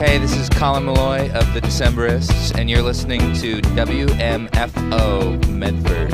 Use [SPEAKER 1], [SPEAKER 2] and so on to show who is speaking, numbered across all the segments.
[SPEAKER 1] Hey, this is Colin Malloy of the Decemberists, and you're listening to WMFO Medford.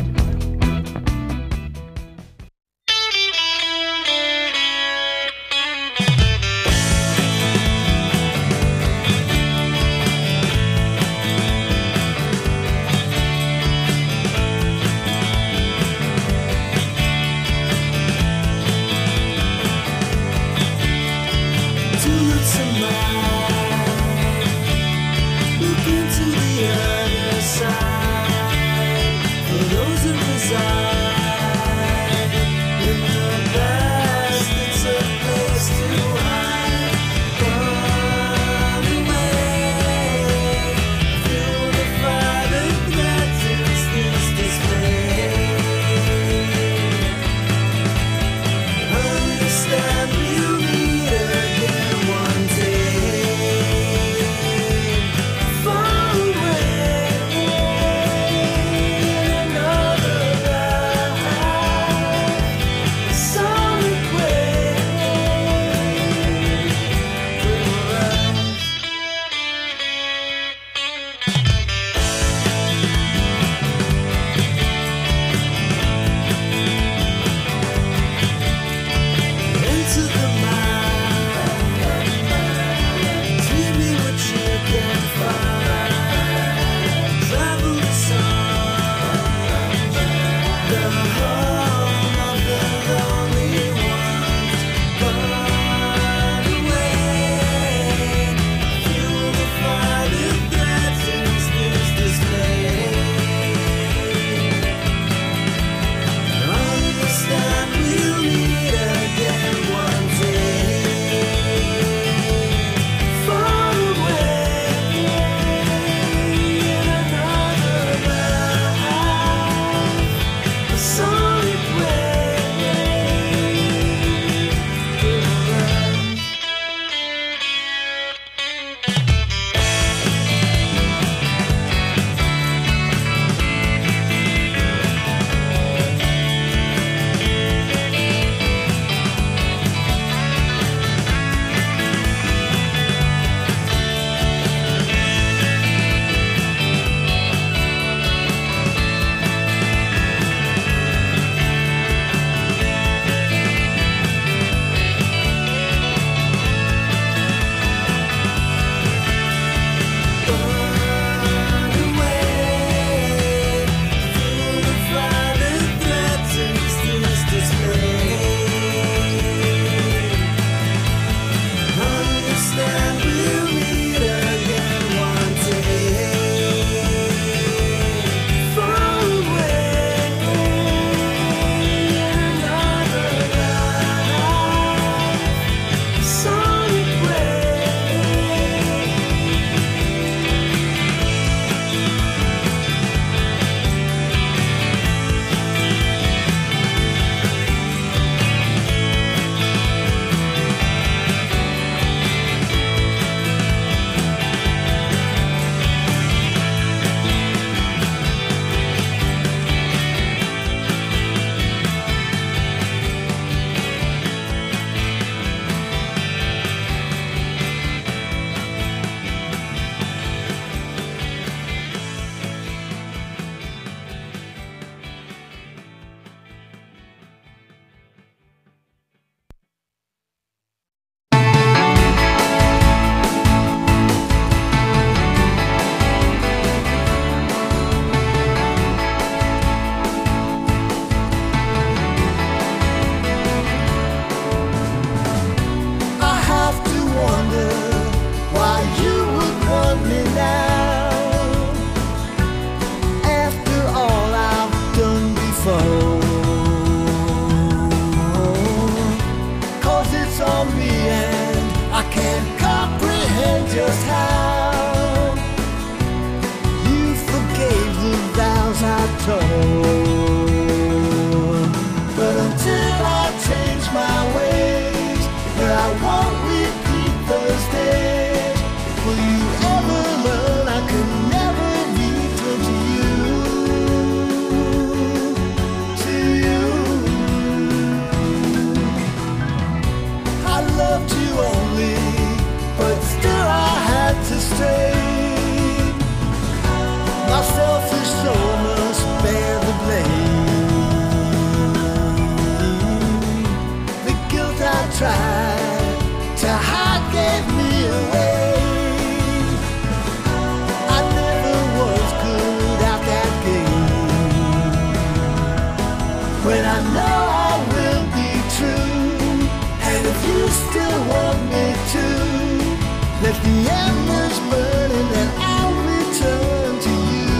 [SPEAKER 2] still want me to. Let the embers burn and then I'll return to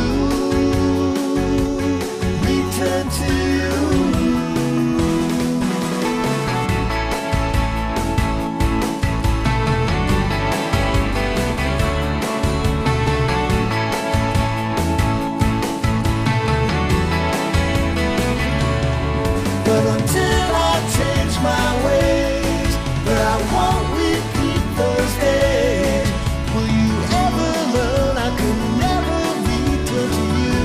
[SPEAKER 2] you. Return to you. But until I change my ways, but I won't repeat those days. Will you ever learn I could never return to you?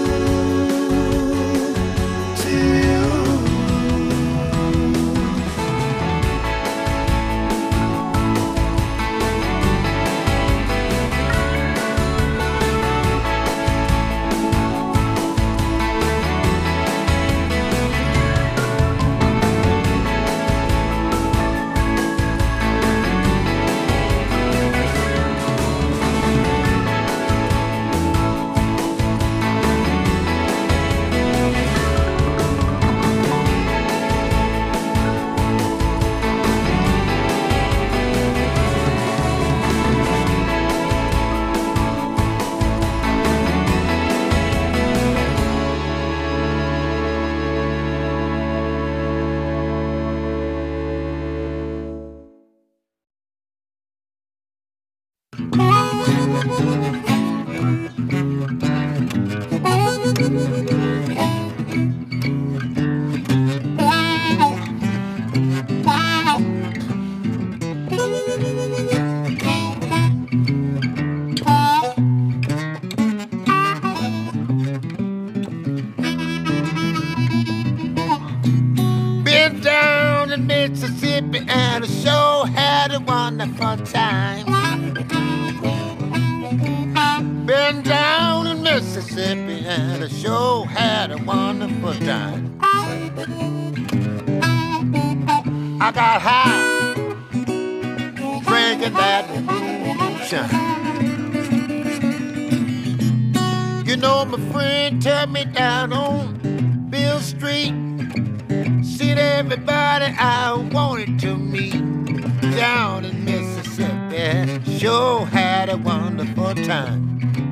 [SPEAKER 2] To you.
[SPEAKER 3] Been down in Mississippi and I sure had a wonderful time. Been down in Mississippi and I sure had a wonderful time. I got high, drinking that moonshine. You know my friend took me down on Bill Street. Seen everybody I wanted to meet down in Mississippi. Sure had a wonderful time.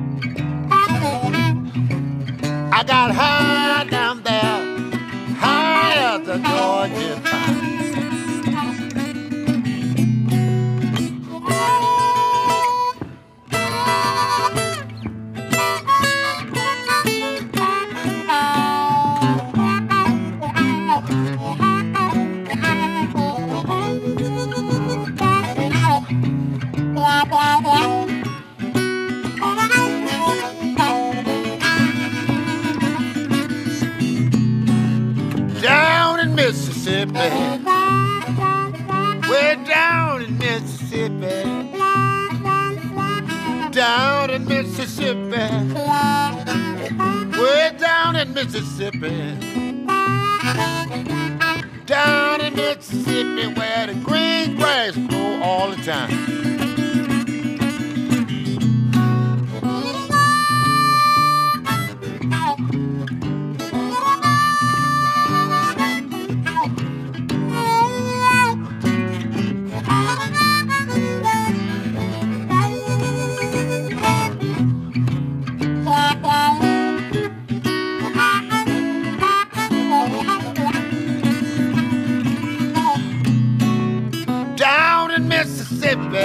[SPEAKER 3] I got high down there, high as the Georgia pine. Down in Mississippi, way down in Mississippi, down in Mississippi, way down in Mississippi, down in Mississippi where the green grass grow all the time. Down in Mississippi,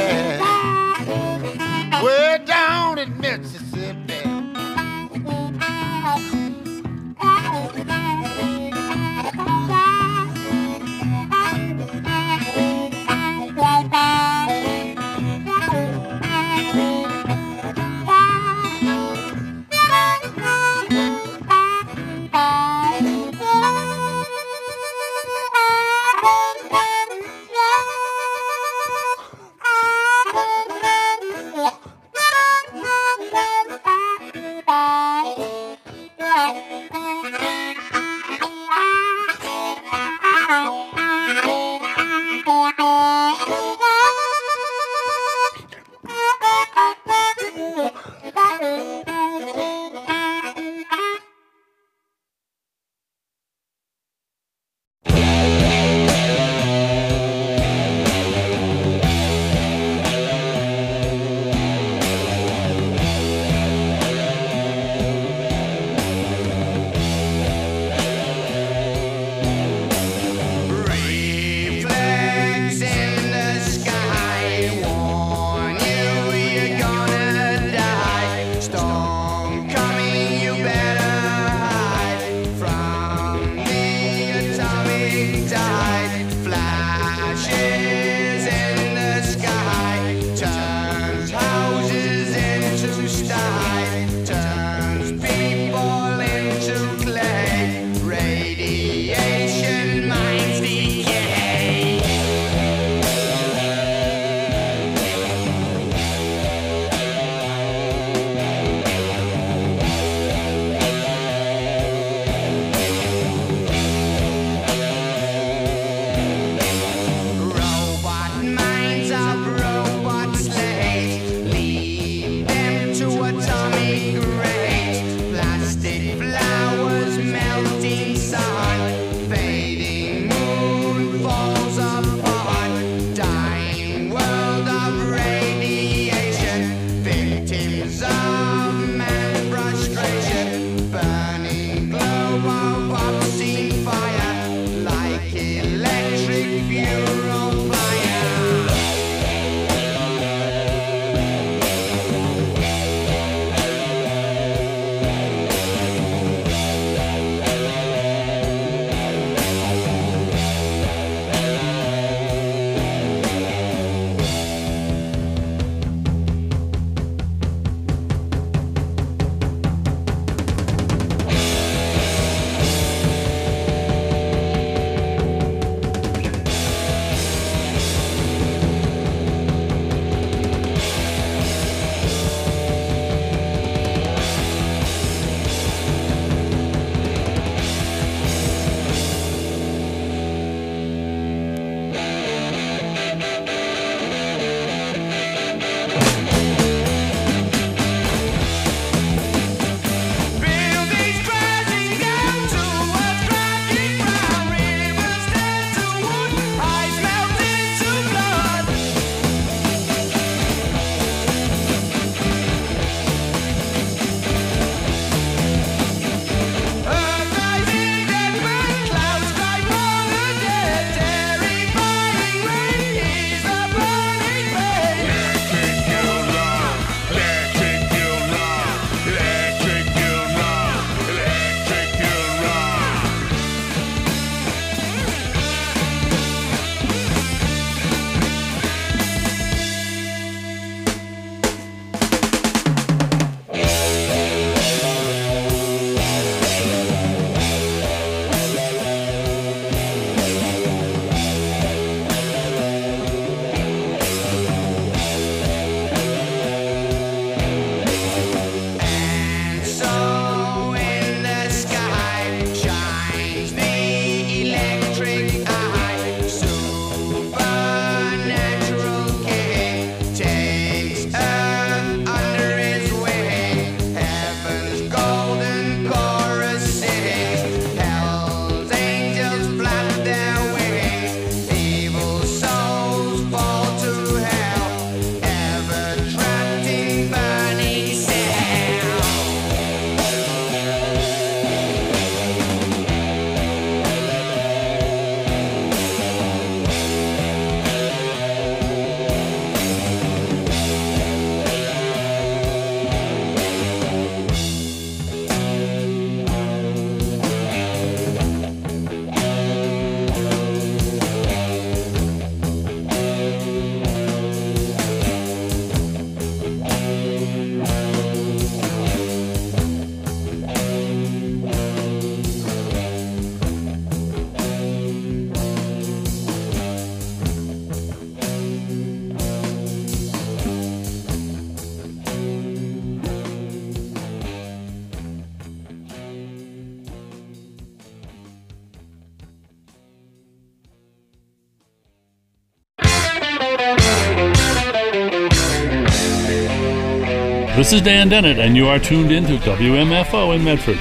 [SPEAKER 4] This is Dan Dennett, and you are tuned in to WMFO in Medford.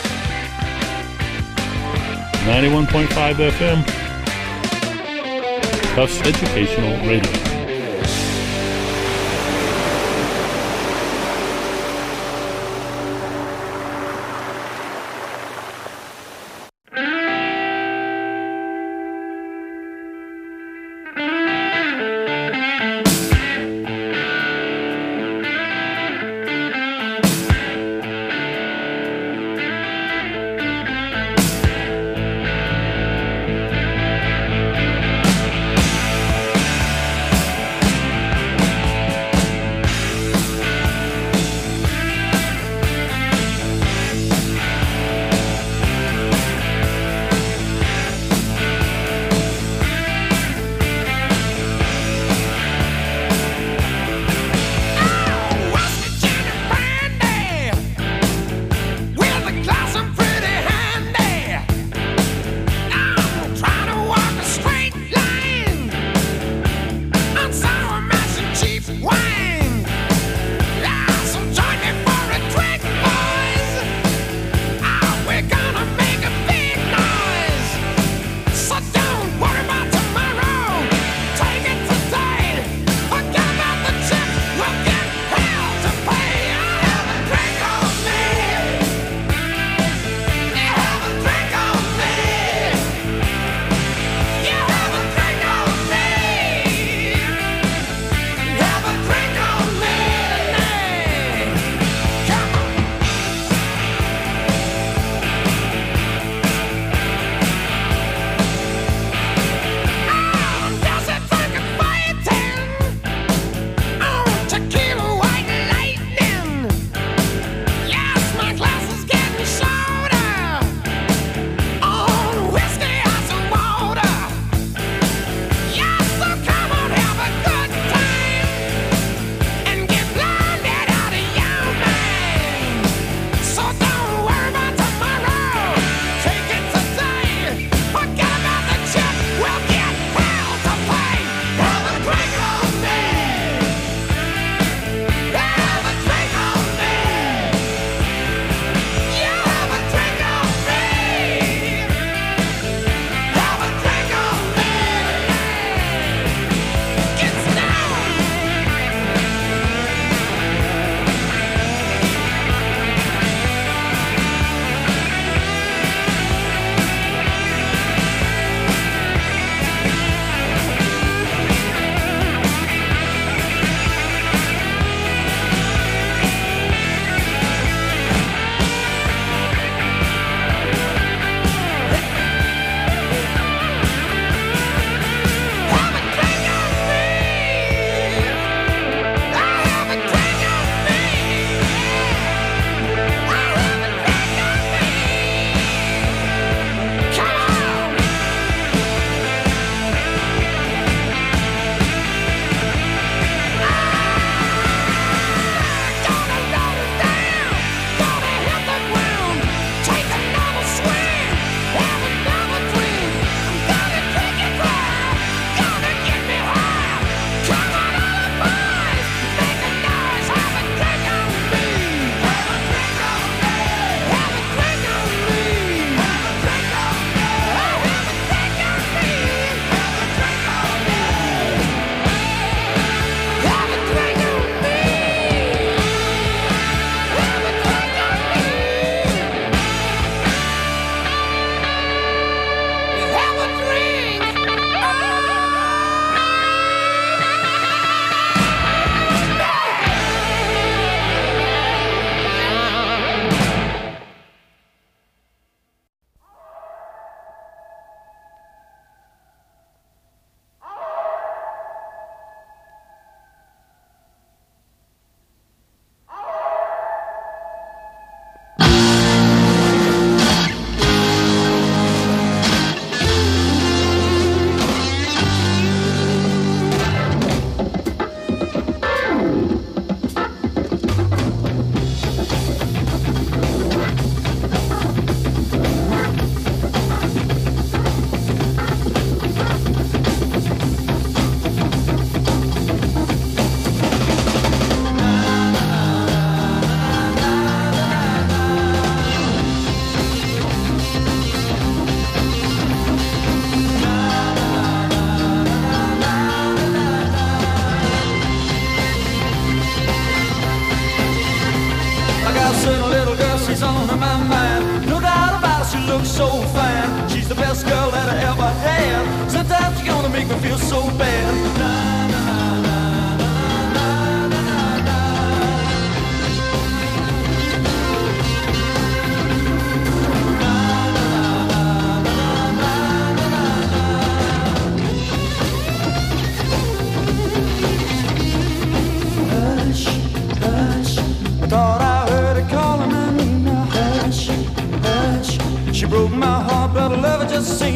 [SPEAKER 4] 91.5 FM. Tufts Educational Radio.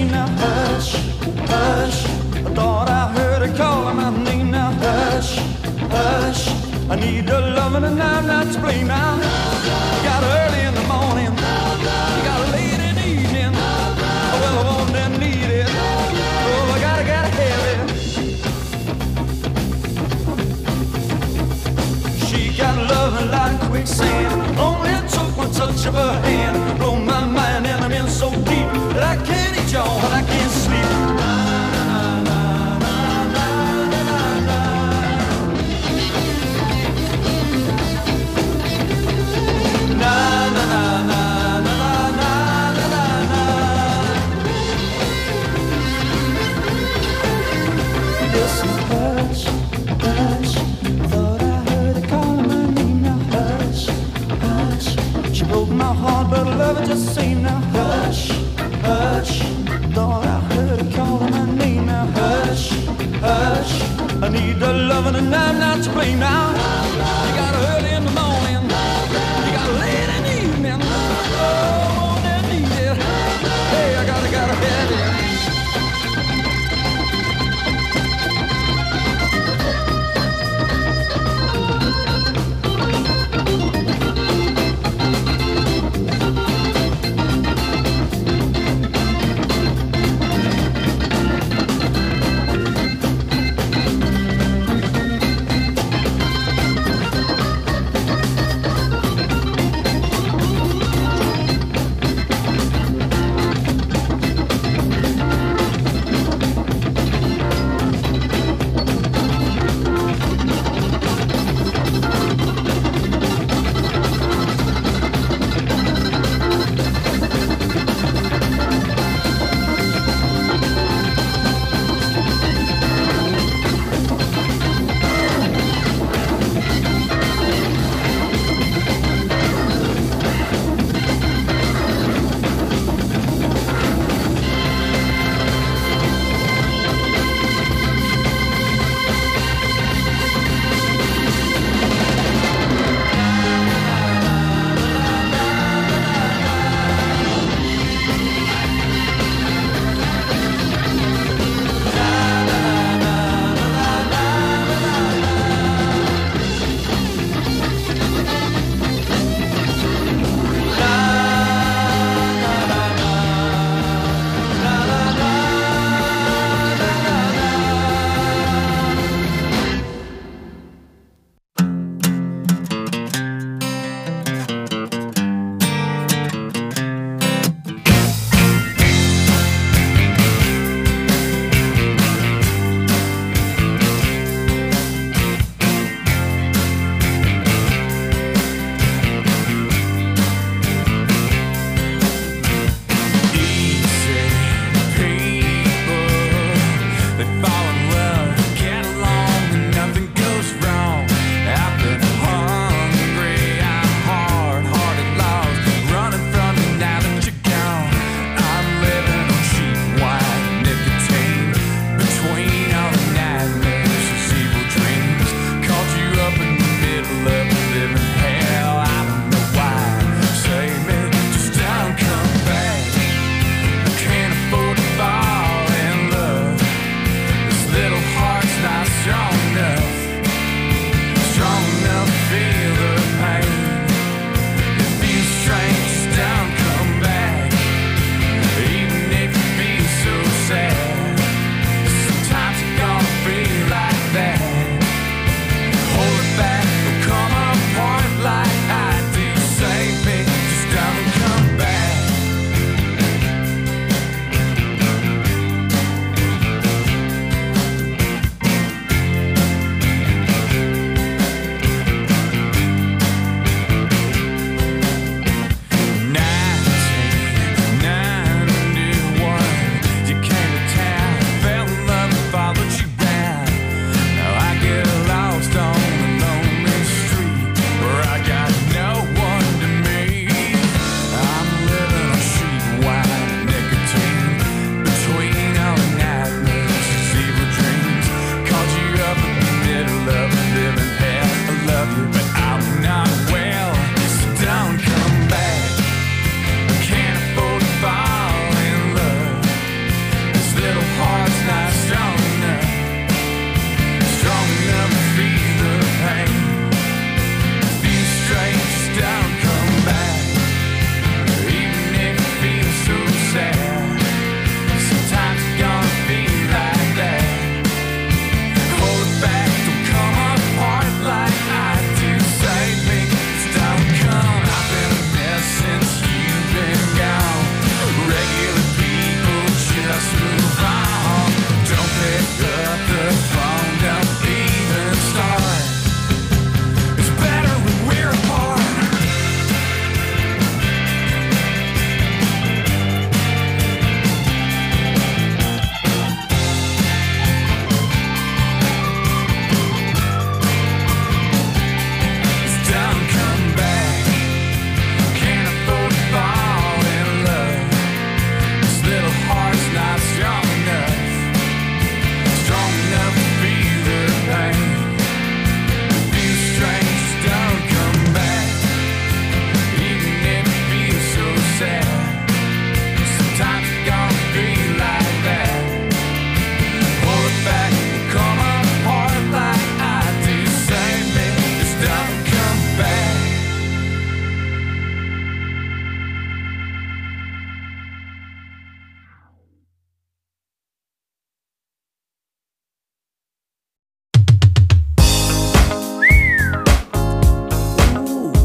[SPEAKER 5] scene now. Hush, hush. I thought I heard her calling my name now. Hush, hush. I need her loving and I'm not to blame now. You got her early in the morning, you got her late in the evening. Well, I want and need it. Oh, I gotta have it. She got loving like quicksand. Only took one touch of her hand. Blow my mind and I'm in so deep that I can't eat y'all and I can't sleep. My heart, but love it just seemed now. Hush, hush. Thought I heard her calling my name now. Hush, hush. I need the loving and I'm not to blame now. You got her early in the morning, you got her late in the evening. Oh, I need it. Hey, I gotta have it.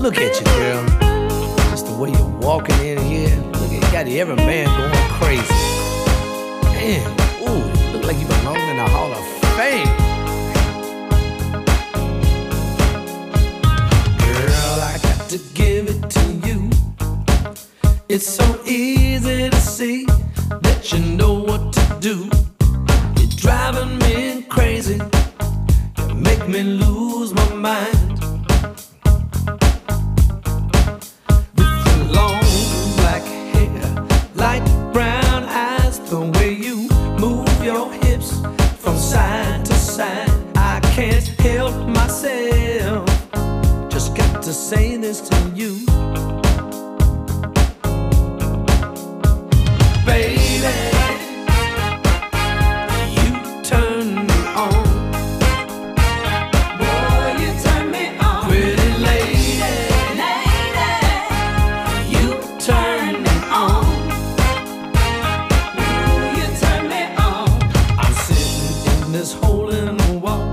[SPEAKER 6] Look at you, girl. Just the way you're walking in here. Look, you got every man going crazy. Man, ooh, look like you belong in the Hall of Fame. Girl, I got to give it to you. It's so easy to see that you know what to do. You're driving me crazy. You make me lose my mind. Light brown eyes, the way you move your hips from side to side. I can't help myself, just got to say this to you. Baby, you turn me on. Boy, you turn me on. Pretty lady, you turn me on. This hole in the wall,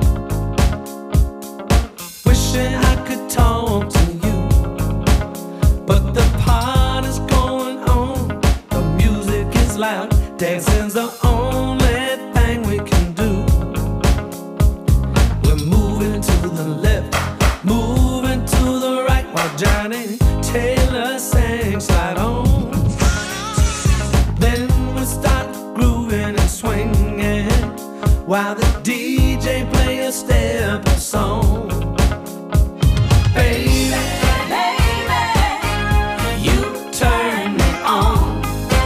[SPEAKER 6] wishing I could talk to you, but the party's going on, the music is loud, dancing's the only thing we can do. We're moving to the left, moving to the right, while Johnny Taylor sings Slide On. Then we start grooving and swinging, while the DJ play a step of song. Baby, you turn me on.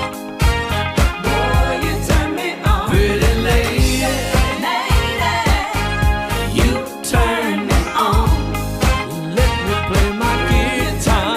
[SPEAKER 6] Boy, you turn me on. Pretty lady, you turn me on. Let me play my guitar.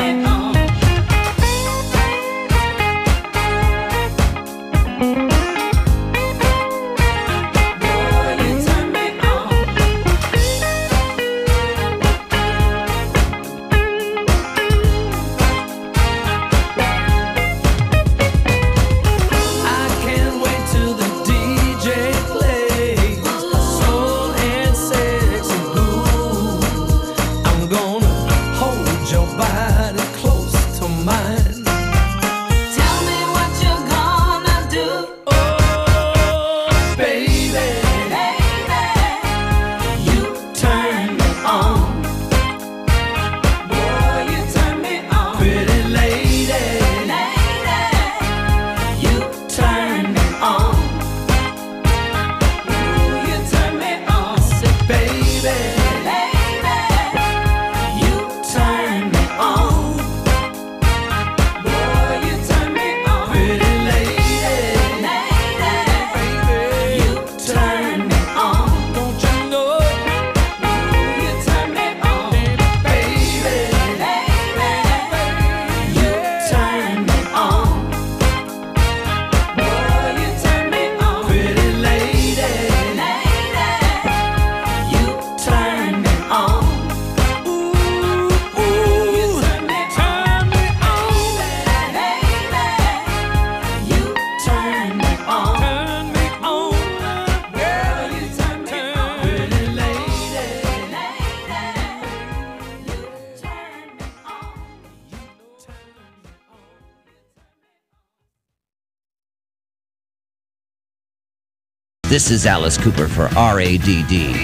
[SPEAKER 7] This is Alice Cooper for RADD.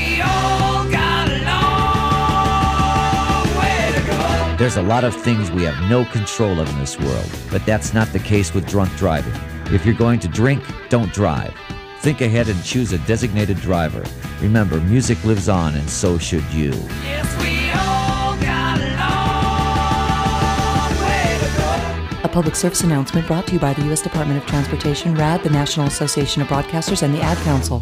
[SPEAKER 7] There's a lot of things we have no control of in this world, but that's not the case with drunk driving. If you're going to drink, don't drive. Think ahead and choose a designated driver. Remember, music lives on, and so should you.
[SPEAKER 5] Yes, we all got a long way to go.
[SPEAKER 8] A public service announcement brought to you by the U.S. Department of Transportation, RAD, the National Association of Broadcasters, and the Ad Council.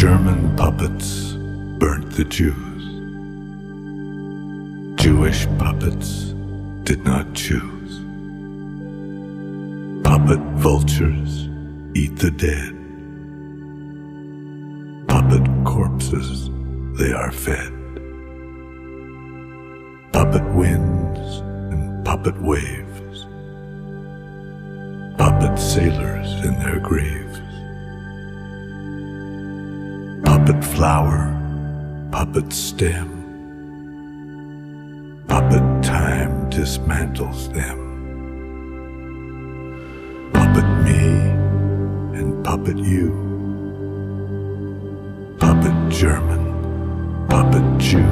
[SPEAKER 9] German puppets burnt the Jews. Jewish puppets did not choose. Puppet vultures eat the dead. Puppet corpses they are fed. Puppet winds and puppet waves. Puppet sailors in their graves. Puppet flower, puppet stem. Puppet time dismantles them. Puppet me and puppet you. Puppet German, puppet Jew.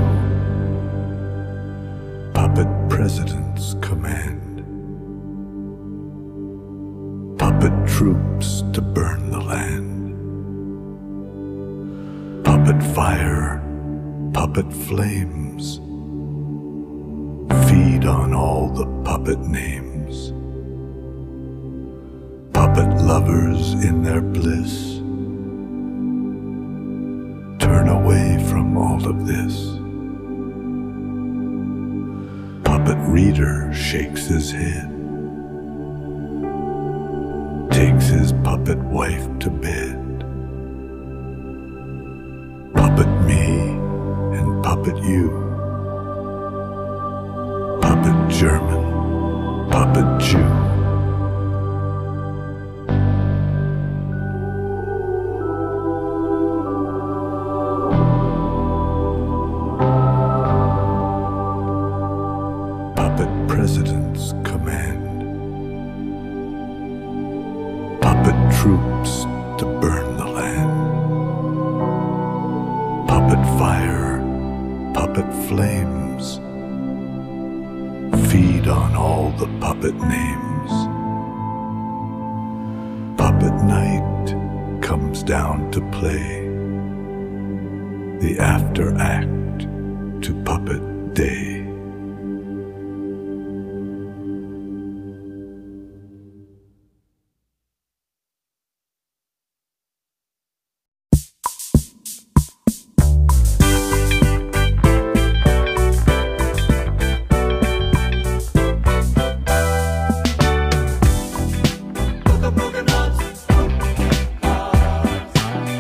[SPEAKER 9] Puppet presidents command. Puppet troops to burn the land. Puppet fire, puppet flames. Feed on all the puppet names. Puppet lovers in their bliss. Turn away from all of this. Puppet reader shakes his head. Takes his puppet wife to bed. Puppet me and puppet you. Puppet German, puppet Jew. Puppet presidents command. Puppet troops to burn the land. Puppet fire, puppet flames. Feed on all the puppet names. Puppet night comes down to play. The after act to puppet day.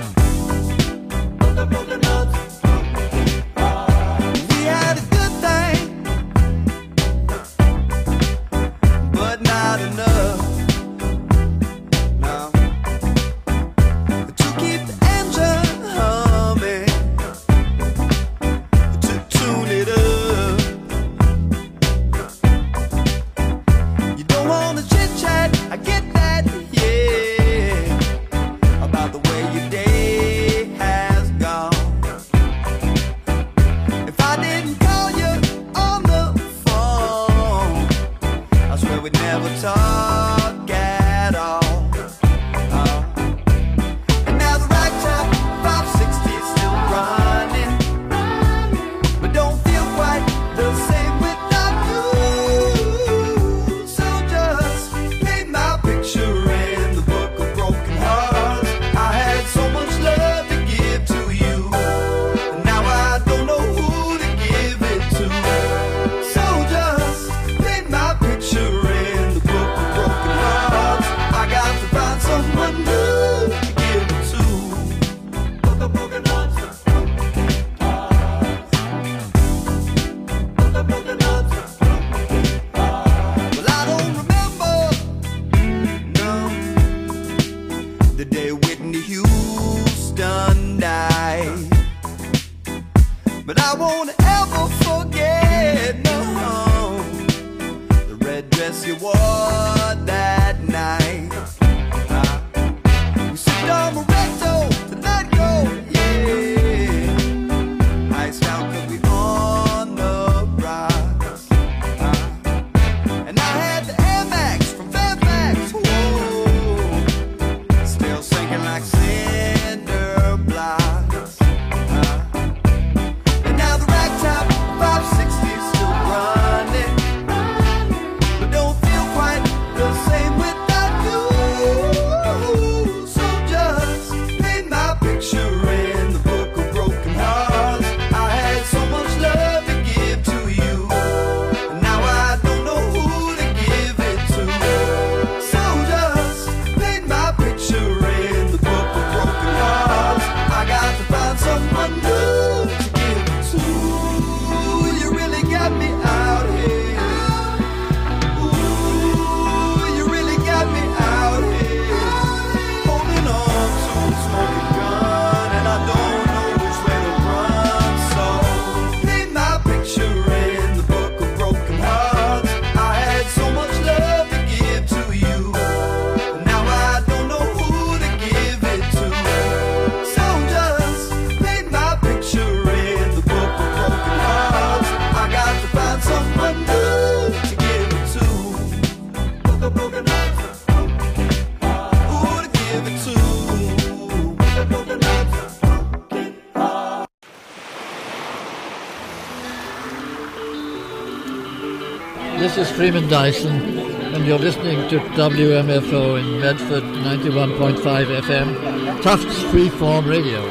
[SPEAKER 5] We had a good thing.
[SPEAKER 10] Freeman Dyson, and you're listening to WMFO in Medford, 91.5 FM, Tufts Freeform Radio.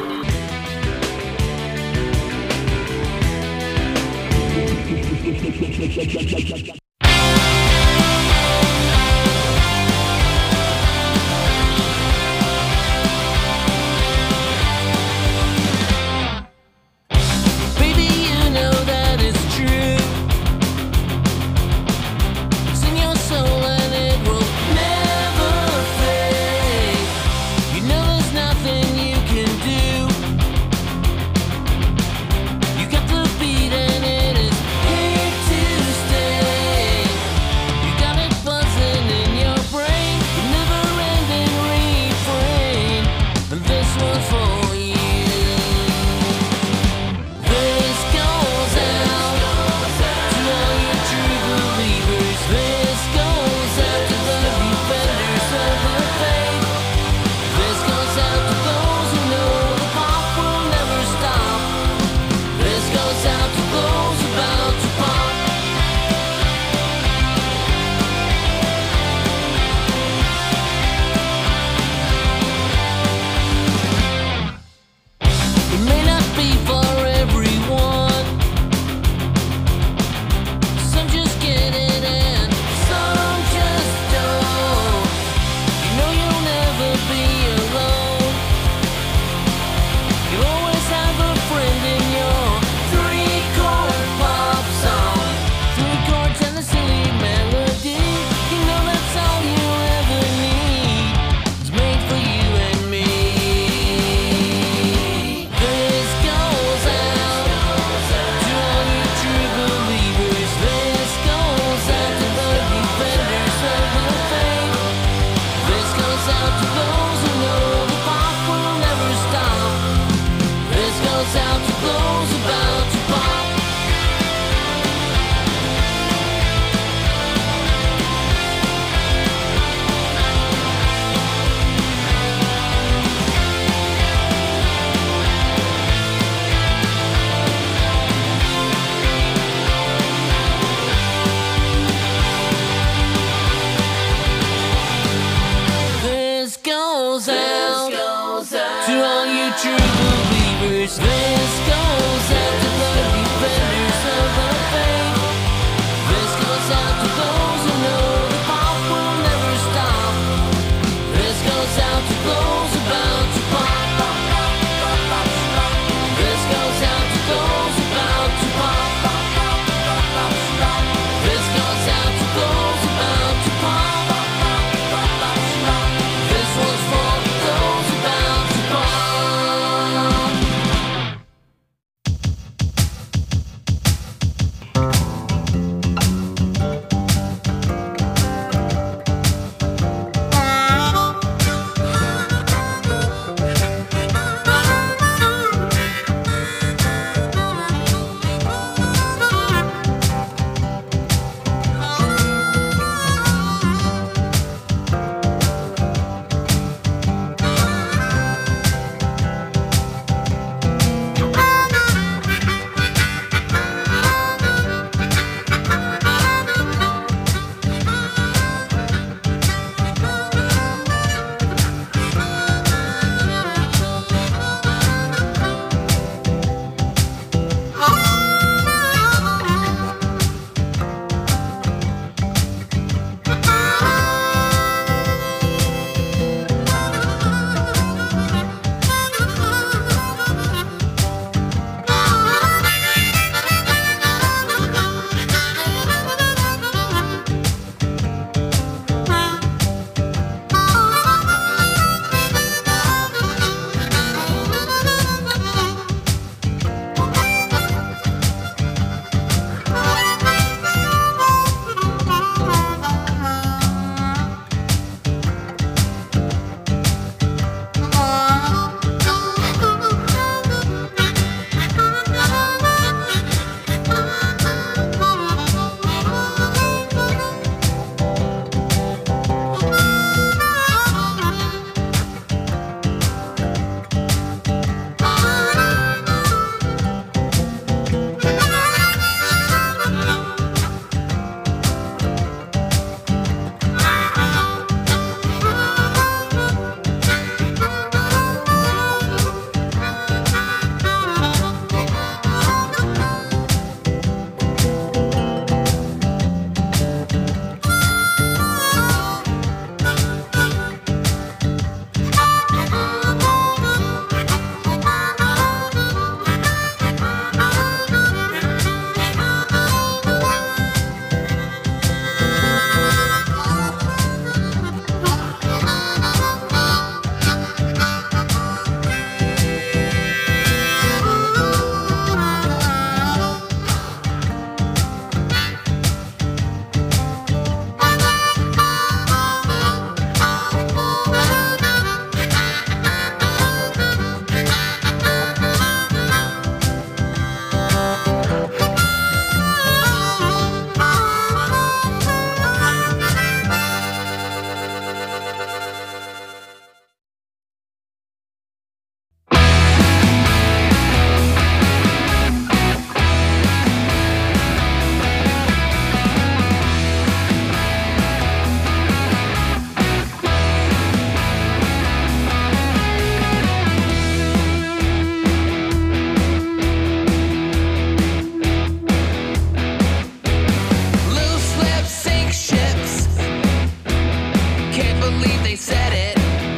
[SPEAKER 11] they said it.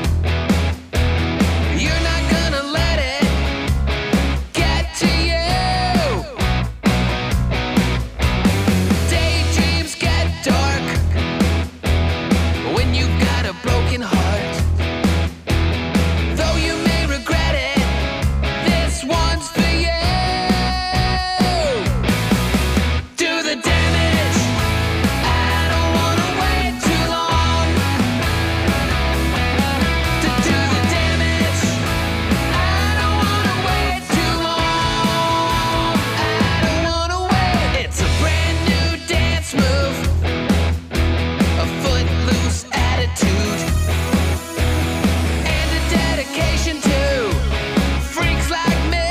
[SPEAKER 11] You're not gonna let it get to you. Daydreams get dark when you've got a broken heart. Though you may regret it, this one's for you. Do the damage. I don't wanna wait too long to do the damage. I don't wanna wait too long. I don't wanna wait. It's a brand new dance move, a footloose attitude, and a dedication to freaks like me.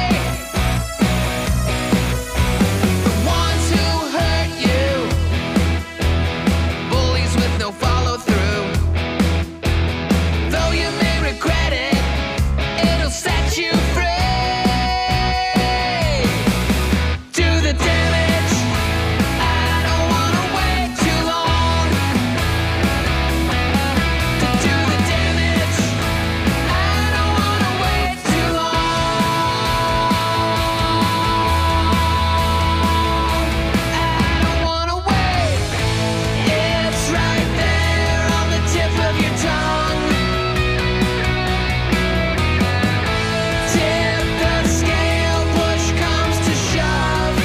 [SPEAKER 11] The ones who hurt you, bullies with no follow through. Though you may regret it, it'll set you free. Do the damage. I don't wanna wait too long to do the damage. I don't wanna wait too long. I don't wanna wait. It's right there on the tip of your tongue. Tip the scale, push comes to shove.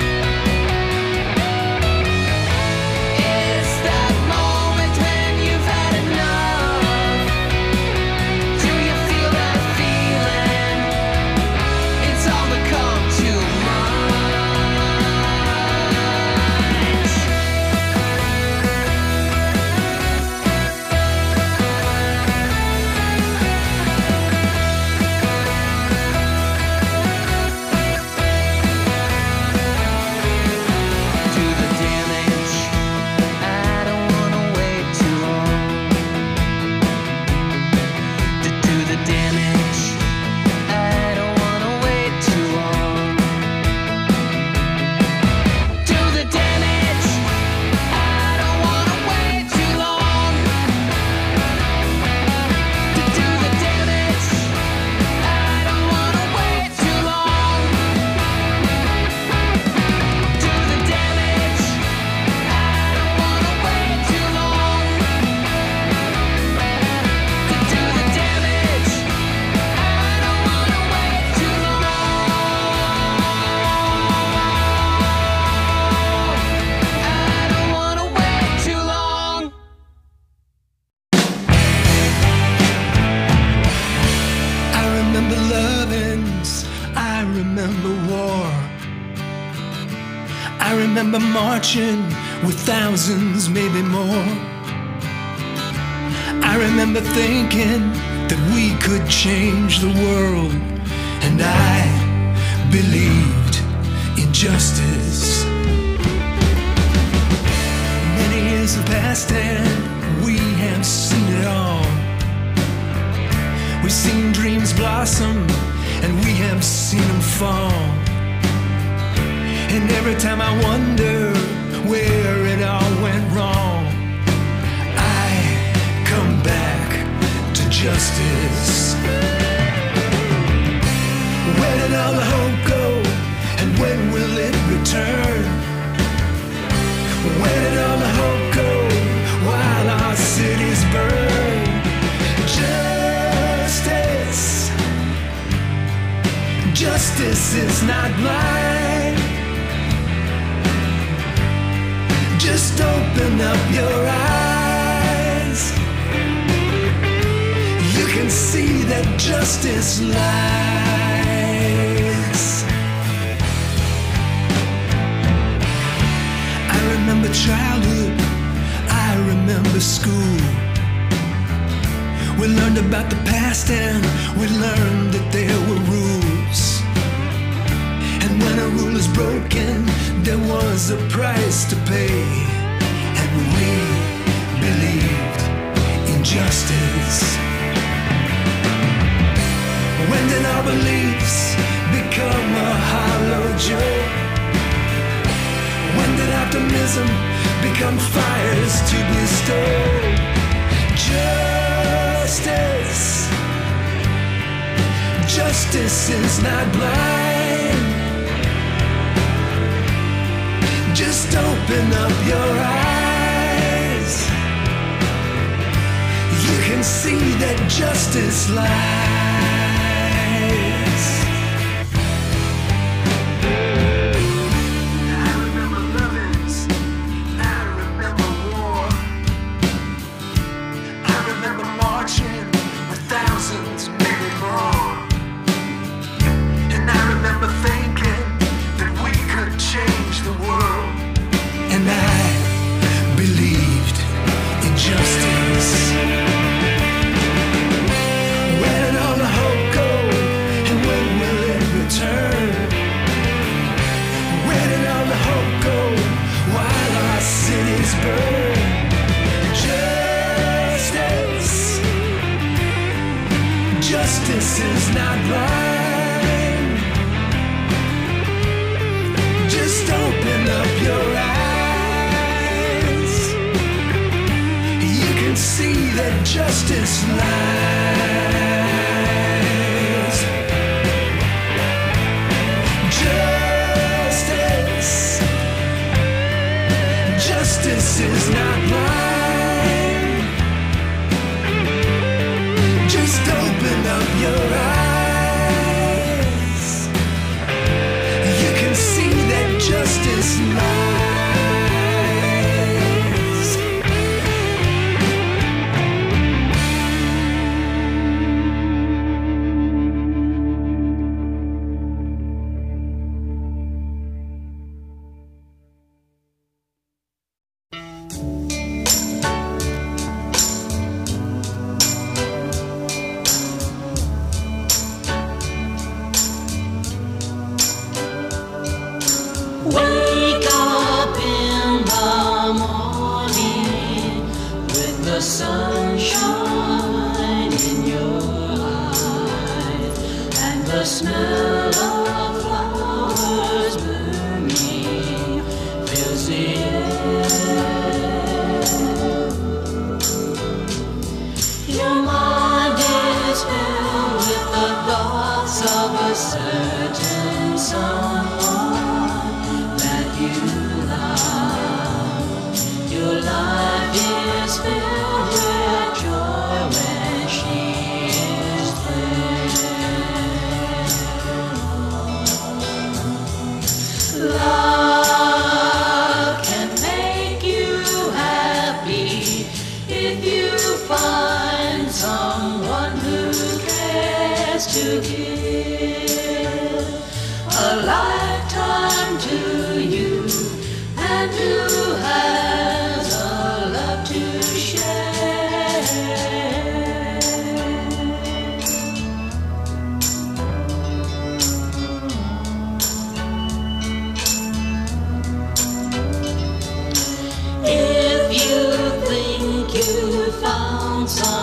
[SPEAKER 11] It's that moment when you've had enough. Do you feel that feeling? It's all become too much. Do the damage. I don't wanna wait too long to do the damage. I don't wanna wait too long. Do the damage. I don't wanna wait too long to do the damage. I don't wanna wait too long. Do the damage. I don't wanna wait too long to do the damage. I don't wanna wait too long.
[SPEAKER 6] I remember lovings, I remember war. I remember marching with thousands, maybe more. I remember thinking that we could change the world, and I believed in justice. Many years have passed and we have seen it all. We've seen dreams blossom and we have seen them fall. And every time I wonder where it all went wrong, I come back to justice. Where did all the hope go and when will it return? Where did all the hope go while our cities burn? Justice, justice is not blind. Just open up your eyes. You can see that justice lies. I remember childhood, I remember school. We learned about the past and we learned that there were rules. And when a rule is broken, there was a price to pay. And we believed in justice. When did our beliefs become a hollow joke? When did optimism become fires to bestow? Justice. Justice is not blind. Just open up your eyes. You can see that justice lies. Justice is not blind. Just open up your eyes. You can see that justice lies. Justice. Justice is not blind. Just open up your eyes. You can see that justice lies.
[SPEAKER 11] Wake up in the morning with the sunshine in your eyes and the smell of flowers blooming fills the air. Your mind is filled with the thoughts of a certain someone that you love. Your life is filled with joy when she is there. Love can make you happy if you find someone who cares to give a lifetime to you and who has a love to share. If you think you found someone